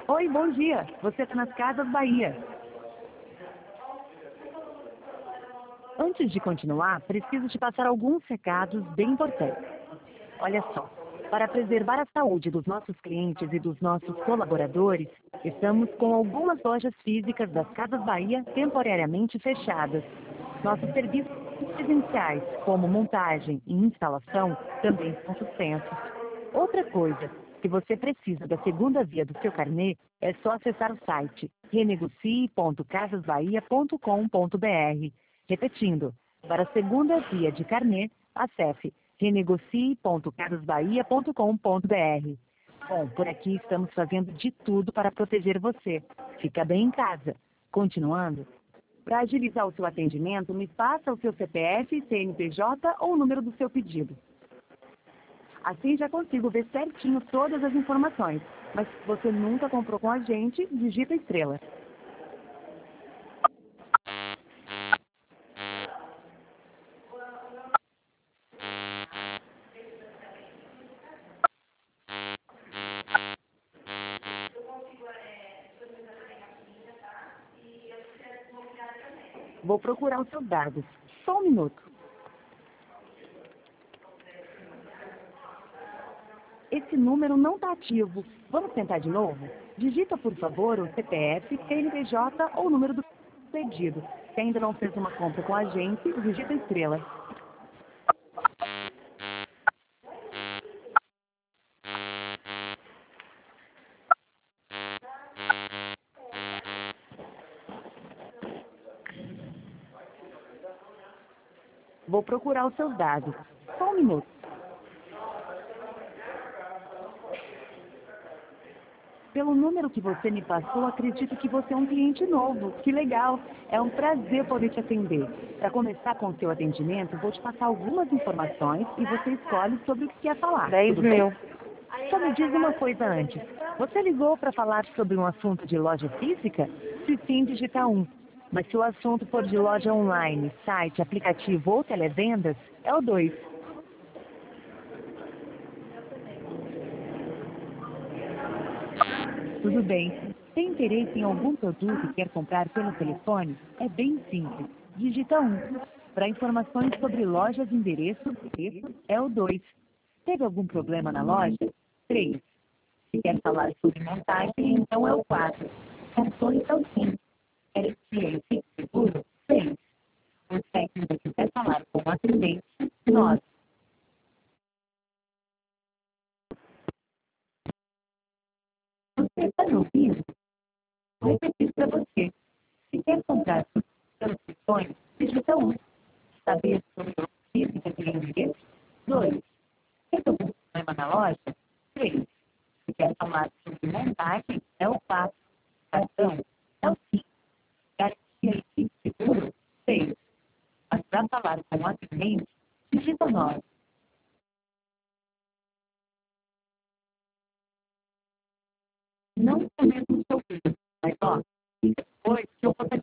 Oi, bom dia. Você está nas Casas Bahia. Antes de continuar, preciso te passar alguns recados bem importantes. Olha só, para preservar a saúde dos nossos clientes e dos nossos colaboradores, estamos com algumas lojas físicas das Casas Bahia temporariamente fechadas. Nossos serviços presenciais, como montagem e instalação, também são suspensos. Outra coisa, se você precisa da segunda via do seu carnê, é só acessar o site renegocie.casasbahia.com.br. Repetindo, para a segunda via de carnê, acesse renegocie.casasbahia.com.br. Bom, por aqui estamos fazendo de tudo para proteger você. Fica bem em casa. Continuando, para agilizar o seu atendimento, me passa o seu CPF, CNPJ ou o número do seu pedido. Assim já consigo ver certinho todas as informações. Mas se você nunca comprou com a gente, digita estrela. Vou procurar os seus dados. Só um minuto. Esse número não está ativo. Vamos tentar de novo? Digita, por favor, o CPF, CNPJ ou o número do pedido. Se ainda não fez uma compra com a gente, digita estrela. Vou procurar os seus dados. Só um minuto. Pelo número que você me passou, acredito que você é um cliente novo. Que legal! É um prazer poder te atender. Para começar com o seu atendimento, vou te passar algumas informações e você escolhe sobre o que quer falar. 10 Tudo bem? mil. Só me diz uma coisa antes. Você ligou para falar sobre um assunto de loja física? Se sim, digita 1. Mas se o assunto for de loja online, site, aplicativo ou televendas, é o 2. Tudo bem. Tem interesse em algum produto e quer comprar pelo telefone? É bem simples. Digita 1. Para informações sobre lojas e endereço, é o 2. Teve algum problema na loja? 3. Se quer falar sobre montagem, então é o 4. Cartões é o 5. Quer cliente seguro? 6. O técnico que quer falar com o atendente? 9. Você está me ouvindo? Vou repetir para você. Se quer comprar pelos telefone, digita 1. Saber sobre a física de endereço? 2. Tem algum problema na loja? 3. Se quer falar sobre montagem, é o 4. Cartão é o 5. Garantia e seguro? 6. Mas para falar com o atendente, digita 9. Não é mesmo o seu filho, mas ó, depois que eu vou